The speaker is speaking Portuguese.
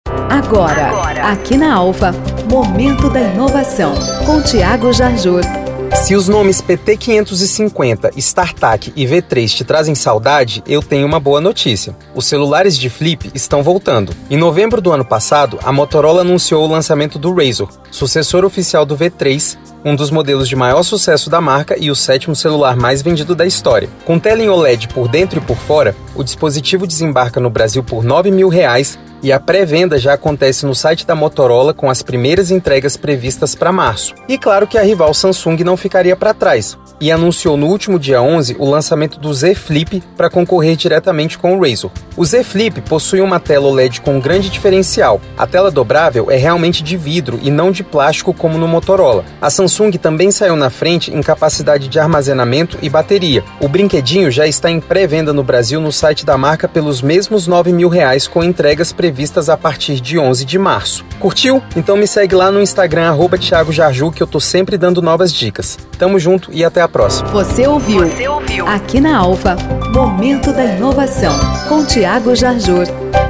Agora, aqui na Alfa, Momento da Inovação, com Thiago Jarjur. Se os nomes PT550, StarTAC e V3 te trazem saudade, eu tenho uma boa notícia. Os celulares de flip estão voltando. Em novembro do ano passado, a Motorola anunciou o lançamento do Razr, sucessor oficial do V3, um dos modelos de maior sucesso da marca e o 7º celular mais vendido da história. Com tela em OLED por dentro e por fora, o dispositivo desembarca no Brasil por R$ 9.000 e a pré-venda já acontece no site da Motorola com as primeiras entregas previstas para março. E claro que a rival Samsung não ficaria para trás e anunciou no último dia 11 o lançamento do Z Flip para concorrer diretamente com o Razr. O Z Flip possui uma tela OLED com um grande diferencial. A tela dobrável é realmente de vidro e não de plástico como no Motorola. A Samsung também saiu na frente em capacidade de armazenamento e bateria. O brinquedinho já está em pré-venda no Brasil no site da marca pelos mesmos R$ 9.000 com entregas previstas a partir de 11 de março. Curtiu? Então me segue lá no Instagram @Thiago Jarjur que eu tô sempre dando novas dicas. Tamo junto e até a próxima. Você ouviu aqui na Alfa, Momento da Inovação, com Thiago Jarjur.